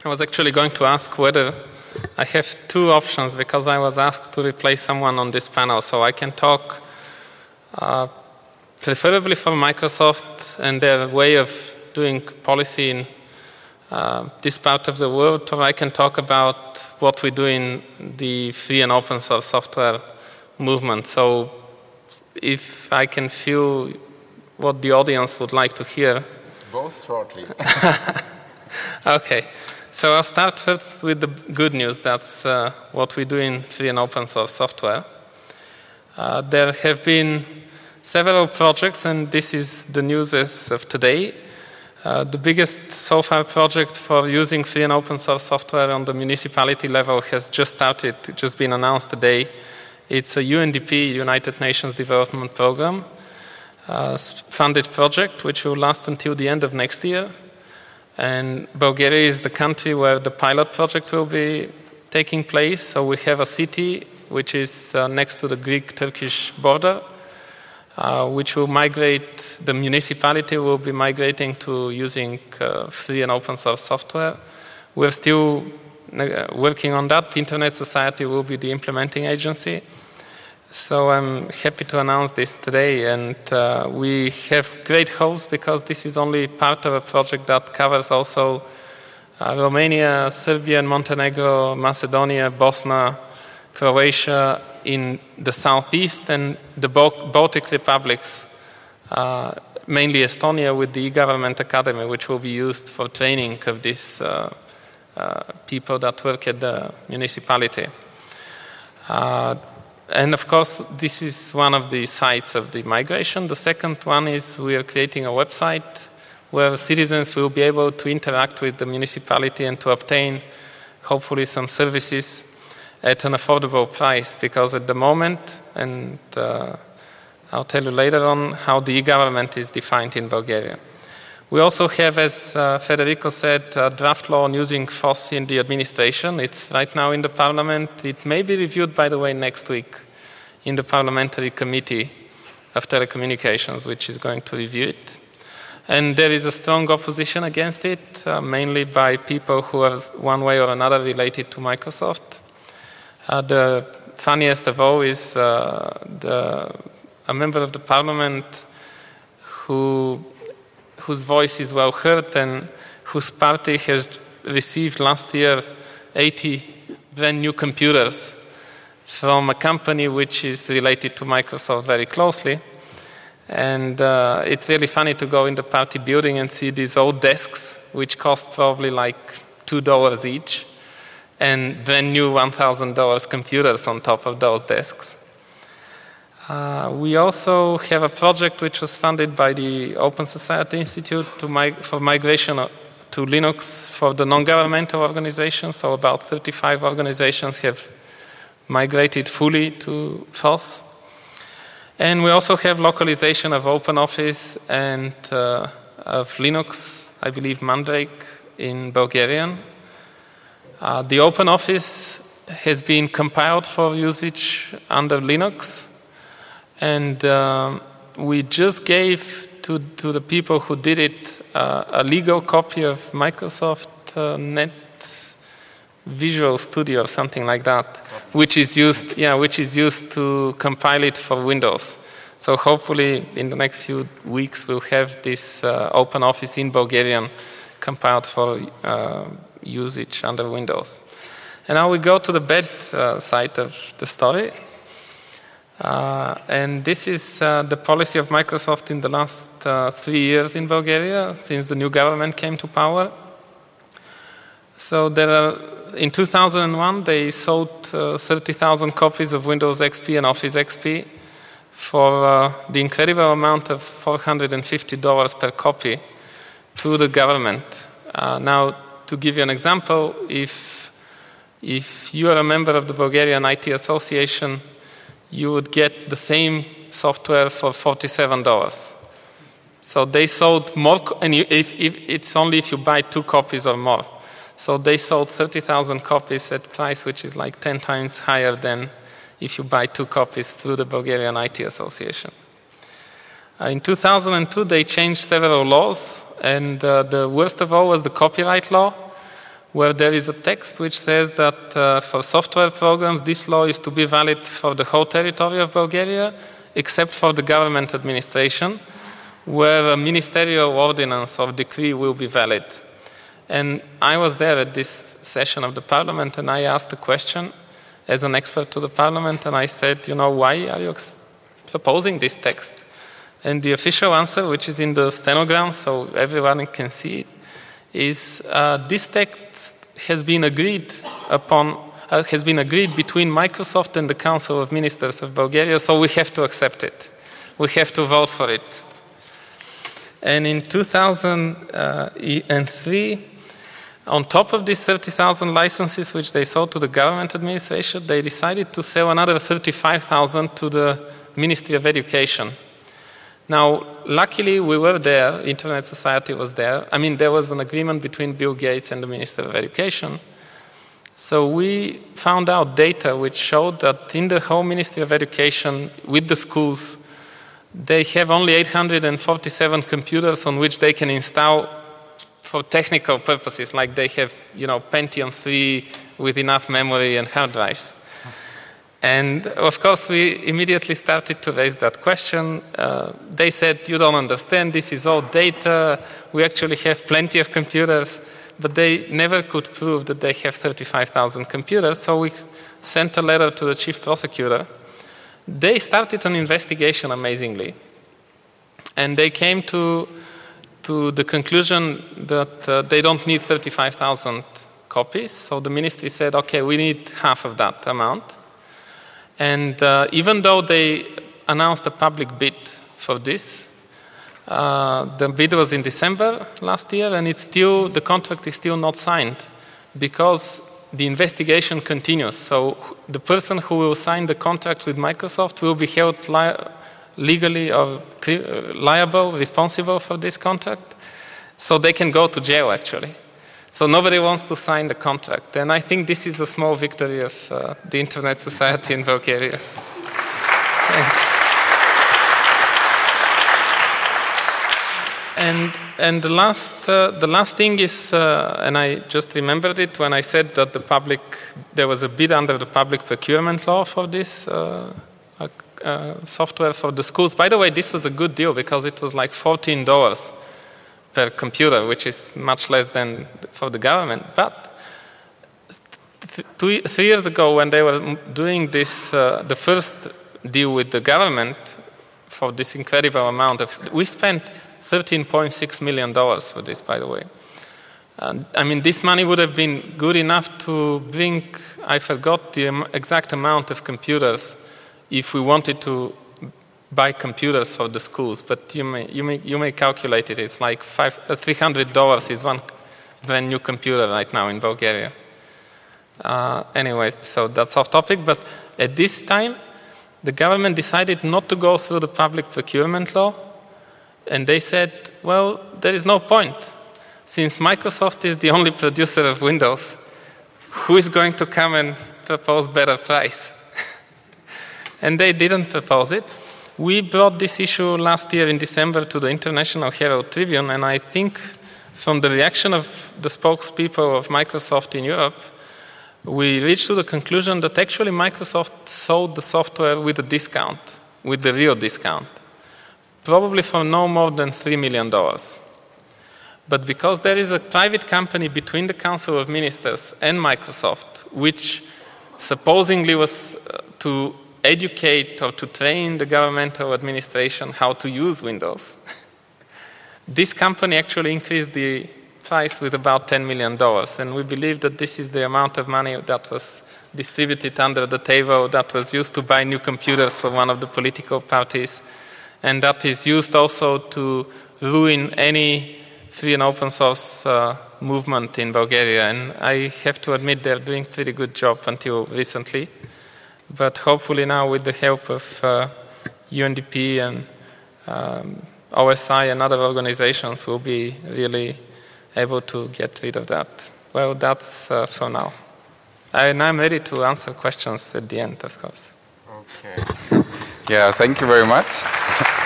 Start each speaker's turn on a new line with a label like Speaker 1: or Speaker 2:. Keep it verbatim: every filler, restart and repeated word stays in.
Speaker 1: I was actually going to ask whether I have two options because I was asked to replace someone on this panel. So I can talk uh, preferably for Microsoft and their way of doing policy in uh, this part of the world, or I can talk about what we do in the free and open source software movement. So if I can feel what the audience would like to hear.
Speaker 2: Both shortly.
Speaker 1: Okay. So I'll start first with the good news. That's uh, what we do in free and open source software. Uh, there have been several projects, and this is the news as of today. Uh, the biggest so far project for using free and open source software on the municipality level has just started, it's just been announced today. It's a U N D P, United Nations Development Program, uh, funded project which will last until the end of next year. And Bulgaria is the country where the pilot project will be taking place. So we have a city which is uh, next to the Greek-Turkish border, uh, which will migrate, the municipality will be migrating to using uh, free and open source software. We're still uh, working on that. The Internet Society will be the implementing agency. So I'm happy to announce this today, and uh, we have great hopes because this is only part of a project that covers also uh, Romania, Serbia, Montenegro, Macedonia, Bosnia, Croatia in the southeast, and the Baltic republics, uh, mainly Estonia with the e-government academy, which will be used for training of these uh, uh, people that work at the municipality. Uh, And of course, this is one of the sides of the migration. The second one is we are creating a website where citizens will be able to interact with the municipality and to obtain, hopefully, some services at an affordable price. Because at the moment, and uh, I'll tell you later on how the e-government is defined in Bulgaria. We also have, as uh, Federico said, a draft law on using F O S in the administration. It's right now in the parliament. It may be reviewed, by the way, next week in the parliamentary committee of telecommunications, which is going to review it. And there is a strong opposition against it, uh, mainly by people who are one way or another related to Microsoft. Uh, the funniest of all is uh, the, a member of the parliament who whose voice is well heard and whose party has received last year eighty brand new computers from a company which is related to Microsoft very closely. And uh, it's really funny to go in the party building and see these old desks, which cost probably like two dollars each, and brand new one thousand dollars computers on top of those desks. Uh, we also have a project which was funded by the Open Society Institute to mig- for migration to Linux for the non-governmental organizations. So about thirty-five organizations have migrated fully to F O S. And we also have localization of OpenOffice and uh, of Linux, I believe Mandrake in Bulgarian. Uh, the OpenOffice has been compiled for usage under Linux. And uh, we just gave to, to the people who did it uh, a legal copy of Microsoft uh, Net Visual Studio or something like that, which is used, yeah, which is used to compile it for Windows. So hopefully in the next few weeks we'll have this uh, OpenOffice in Bulgarian compiled for uh, usage under Windows. And now we go to the bad uh, side of the story. Uh, and this is uh, the policy of Microsoft in the last uh, three years in Bulgaria, since the new government came to power. So there are, in two thousand one, they sold uh, thirty thousand copies of Windows X P and Office X P for uh, the incredible amount of four hundred fifty dollars per copy to the government. Uh, now, to give you an example, if, if you are a member of the Bulgarian I T Association, you would get the same software for forty-seven dollars. So they sold more, co- and you, if, if it's only if you buy two copies or more. So they sold thirty thousand copies at price which is like ten times higher than if you buy two copies through the Bulgarian I T Association. Uh, in two thousand two, they changed several laws, and uh, the worst of all was the copyright law, where there is a text which says that uh, for software programs, this law is to be valid for the whole territory of Bulgaria, except for the government administration, where a ministerial ordinance or decree will be valid. And I was there at this session of the parliament, and I asked a question as an expert to the parliament, and I said, you know, why are you proposing this text? And the official answer, which is in the stenogram, so everyone can see it, is uh, this text has been agreed upon, uh, has been agreed between Microsoft and the Council of Ministers of Bulgaria, so we have to accept it. We have to vote for it. And in two thousand three, on top of these thirty thousand licenses which they sold to the government administration, they decided to sell another thirty-five thousand to the Ministry of Education. Now, luckily, we were there, Internet Society was there. I mean, there was an agreement between Bill Gates and the Minister of Education. So we found out data which showed that in the whole Ministry of Education, with the schools, they have only eight hundred forty-seven computers on which they can install for technical purposes, like they have, you know, Pentium three with enough memory and hard drives. And of course, we immediately started to raise that question. Uh, they said, you don't understand, this is all data. We actually have plenty of computers, but they never could prove that they have thirty-five thousand computers. So we sent a letter to the chief prosecutor. They started an investigation, amazingly. And they came to, to the conclusion that uh, they don't need thirty-five thousand copies. So the ministry said, okay, we need half of that amount. And uh, even though they announced a public bid for this, uh, the bid was in December last year, and it's still, the contract is still not signed because the investigation continues. So the person who will sign the contract with Microsoft will be held li legally or liable, responsible for this contract. So they can go to jail, actually. So nobody wants to sign the contract. And I think this is a small victory of uh, the Internet Society in Bulgaria. Thanks. And, and the, last, uh, the last thing is, uh, and I just remembered it when I said that the public, there was a bid under the public procurement law for this uh, uh, uh, software for the schools. By the way, this was a good deal because it was like fourteen dollars per computer, which is much less than for the government. But th two, three years ago, when they were doing this, uh, the first deal with the government for this incredible amount of, we spent thirteen point six million dollars for this, by the way. Uh, I mean, this money would have been good enough to bring, I forgot the um, exact amount of computers if we wanted to buy computers for the schools, but you may, you may, you may calculate it. It's like five, uh, three hundred dollars is one brand new computer right now in Bulgaria. Uh, anyway, so that's off topic, but at this time, the government decided not to go through the public procurement law, and they said, well, there is no point. Since Microsoft is the only producer of Windows, who is going to come and propose better price? And they didn't propose it. We brought this issue last year in December to the International Herald Tribune, and I think from the reaction of the spokespeople of Microsoft in Europe, we reached to the conclusion that actually Microsoft sold the software with a discount, with the real discount, probably for no more than three million dollars. But because there is a private company between the Council of Ministers and Microsoft, which supposedly was uh, to educate or to train the governmental administration how to use Windows, this company actually increased the price with about ten million dollars. And we believe that this is the amount of money that was distributed under the table that was used to buy new computers for one of the political parties. And that is used also to ruin any free and open source uh, movement in Bulgaria. And I have to admit they're doing a pretty good job until recently. But hopefully now with the help of uh, U N D P and um, O S I and other organizations, we'll be really able to get rid of that. Well, that's uh, for now. And I'm ready to answer questions at the end, of course.
Speaker 2: Okay. Yeah, thank you very much.